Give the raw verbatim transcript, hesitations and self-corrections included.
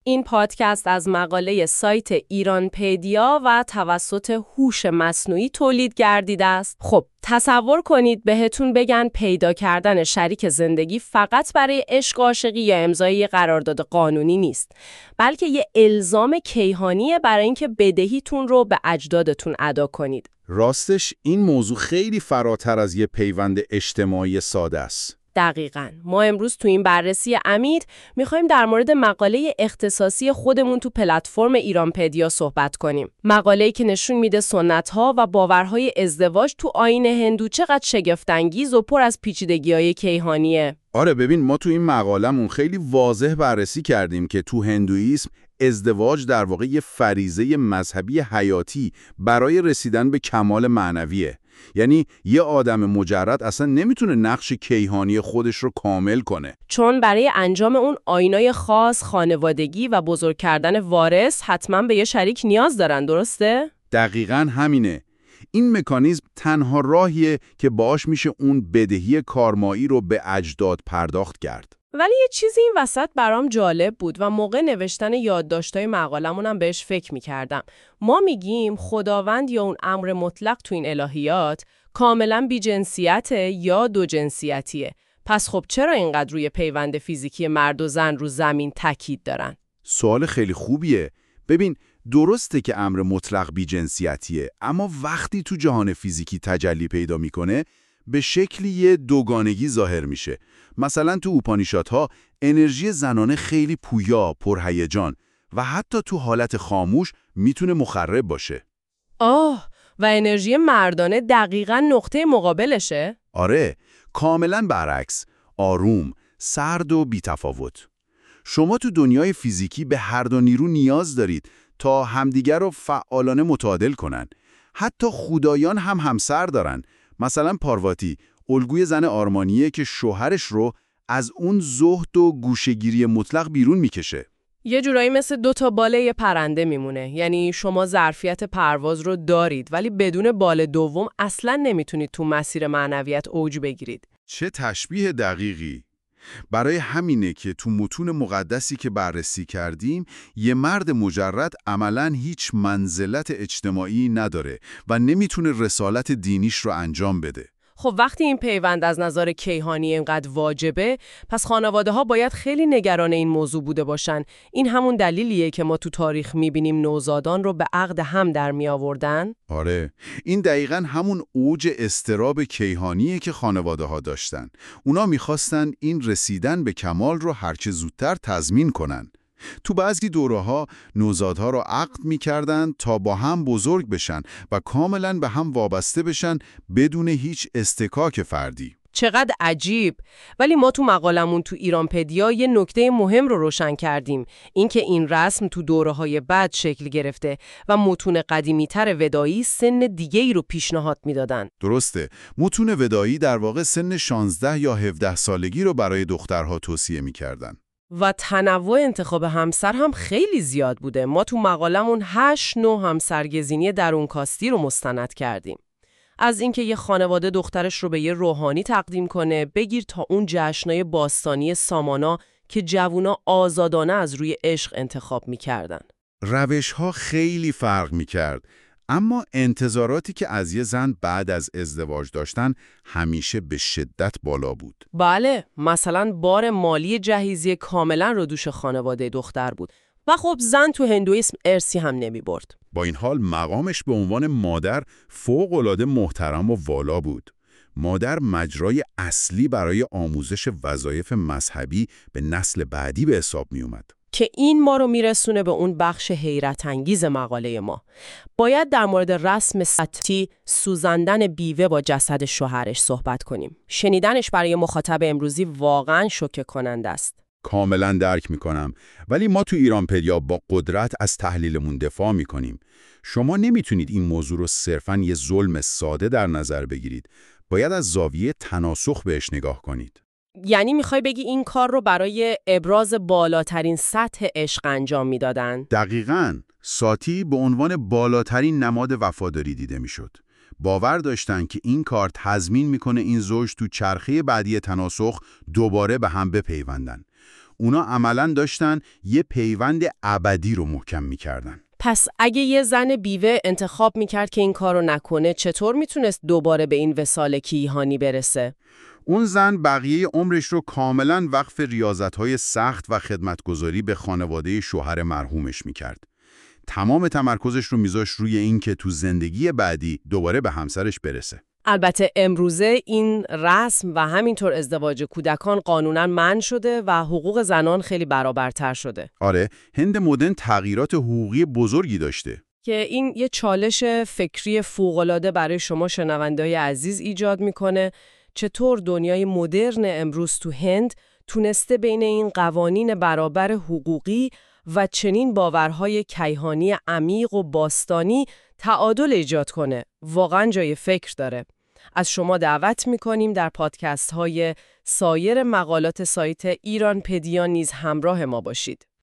این پادکست از مقاله سایت ایرانپدیا و توسط هوش مصنوعی تولید گردیده است. خب تصور کنید بهتون بگن پیدا کردن شریک زندگی فقط برای عشق و عاشقی یا امضای یه قرارداد قانونی نیست، بلکه یه الزام کیهانیه برای اینکه بدهیتون رو به اجدادتون ادا کنید. راستش این موضوع خیلی فراتر از یه پیوند اجتماعی ساده است. دقیقاً. ما امروز تو این بررسی عمیق میخوایم در مورد مقاله اختصاصی خودمون تو پلتفرم ایرانپدیا صحبت کنیم. مقاله‌ای که نشون میده سنت‌ها و باورهای ازدواج تو آیین هندو چقدر شگفت‌انگیز و پر از پیچیدگی‌های کیهانیه. آره ببین، ما تو این مقالمون خیلی واضح بررسی کردیم که تو هندویسم ازدواج در واقع یه فریضه مذهبی حیاتی برای رسیدن به کمال معنویه. یعنی یه آدم مجرد اصلا نمیتونه نقش کیهانی خودش رو کامل کنه، چون برای انجام اون آیینای خاص، خانوادگی و بزرگ کردن وارث حتما به یه شریک نیاز دارن، درسته؟ دقیقاً همینه. این مکانیزم تنها راهیه که باعث میشه اون بدهی کارمایی رو به اجداد پرداخت کرد. ولی یه چیزی این وسط برام جالب بود و موقع نوشتن یادداشت‌های مقالمونم بهش فکر می‌کردم. ما میگیم خداوند یا اون امر مطلق تو این الهیات کاملاً بی‌جنسیته یا دو جنسیتیه. پس خب چرا اینقدر روی پیوند فیزیکی مرد و زن رو زمین تاکید دارن؟ سوال خیلی خوبیه. ببین، درسته که امر مطلق بی‌جنسیتیه، اما وقتی تو جهان فیزیکی تجلی پیدا میکنه به شکلی یه دوگانگی ظاهر میشه. مثلا تو اوپانیشادها انرژی زنانه خیلی پویا، پرهیجان و حتی تو حالت خاموش میتونه مخرب باشه. آه، و انرژی مردانه دقیقاً نقطه مقابلشه؟ آره، کاملا برعکس، آروم، سرد و بی‌تفاوت. شما تو دنیای فیزیکی به هر دو نیرو نیاز دارید تا همدیگر رو فعالانه متعادل کنن. حتی خدایان هم همسر دارن. مثلا پارواتی، الگوی زن آرمانیه که شوهرش رو از اون زهد و گوشه‌گیری مطلق بیرون میکشه. یه جورایی مثل دو تا باله یه پرنده میمونه. یعنی شما ظرفیت پرواز رو دارید ولی بدون بال دوم اصلاً نمیتونید تو مسیر معنویت اوج بگیرید. چه تشبیه دقیقی! برای همینه که تو متون مقدسی که بررسی کردیم یه مرد مجرد عملاً هیچ منزلت اجتماعی نداره و نمیتونه رسالت دینیش رو انجام بده. خب وقتی این پیوند از نظر کیهانی اینقدر واجبه، پس خانواده ها باید خیلی نگران این موضوع بوده باشن. این همون دلیلیه که ما تو تاریخ میبینیم نوزادان رو به عقد هم در می آوردن؟ آره، این دقیقاً همون اوج اضطراب کیهانیه که خانواده ها داشتن. اونا میخواستن این رسیدن به کمال رو هرچه زودتر تضمین کنن. تو بعضی دوره‌ها نوزادها رو عقد می‌کردن تا با هم بزرگ بشن و کاملاً به هم وابسته بشن بدون هیچ اصطکاک فردی. چقدر عجیب. ولی ما تو مقالمون تو ایرانپدیا یه نکته مهم رو روشن کردیم، اینکه این رسم تو دوره‌های بعد شکل گرفته و متون قدیمی‌تر ودایی سن دیگه‌ای رو پیشنهاد میدادن. درسته، متون ودایی در واقع سن شانزده یا هفده سالگی رو برای دخترها توصیه می‌کردن. و تنوع انتخاب همسر هم خیلی زیاد بوده. ما تو مقالمون هشت نوع همسرگزینی درونکاستی رو مستند کردیم. از اینکه یه خانواده دخترش رو به یه روحانی تقدیم کنه، بگیر تا اون جشنای باستانی سامانا که جوونا آزادانه از روی عشق انتخاب می‌کردن. روش‌ها خیلی فرق می‌کرد، اما انتظاراتی که از یه زن بعد از ازدواج داشتن همیشه به شدت بالا بود. بله، مثلا بار مالی جهیزیه کاملا رو دوش خانواده دختر بود و خب زن تو هندویسم ارثی هم نمی برد. با این حال مقامش به عنوان مادر فوق‌العاده محترم و والا بود. مادر مجرای اصلی برای آموزش وظایف مذهبی به نسل بعدی به حساب می اومد. که این ما رو میرسونه به اون بخش حیرت انگیز مقاله ما. باید در مورد رسم ستی سوزاندن بیوه با جسد شوهرش صحبت کنیم. شنیدنش برای مخاطب امروزی واقعاً شوکه کننده است. کاملا درک میکنم، ولی ما تو ایرانپدیا با قدرت از تحلیلمون دفاع میکنیم. شما نمیتونید این موضوع رو صرفاً یه ظلم ساده در نظر بگیرید. باید از زاویه تناسخ بهش نگاه کنید. یعنی میخوای بگی این کار رو برای ابراز بالاترین سطح عشق انجام میدادن؟ دقیقاً. ساتی به عنوان بالاترین نماد وفاداری دیده میشد. باور داشتن که این کار تضمین میکنه این زوج تو چرخه بعدی تناسخ دوباره به هم بپیوندن. اونا عملاً داشتن یه پیوند ابدی رو محکم می‌کردن. پس اگه یه زن بیوه انتخاب میکرد که این کارو نکنه، چطور میتونست دوباره به این وصال کیهانی برسه؟ اون زن بقیه عمرش رو کاملاً وقف ریاضت‌های سخت و خدمتگزاری به خانواده شوهر مرحومش میکرد. تمام تمرکزش رو میذاش روی این که تو زندگی بعدی دوباره به همسرش برسه. البته امروزه این رسم و همینطور ازدواج کودکان قانوناً منع شده و حقوق زنان خیلی برابرتر شده. آره، هند مدرن تغییرات حقوقی بزرگی داشته. که این یه چالش فکری فوق‌العاده برای شما شنونده‌های عزیز ایجاد میکنه. چطور دنیای مدرن امروز تو هند تونسته بین این قوانین برابر حقوقی و چنین باورهای کیهانی عمیق و باستانی تعادل ایجاد کنه؟ واقعا جای فکر داره. از شما دعوت میکنیم در پادکست های سایر مقالات سایت ایرانپدیا نیز همراه ما باشید.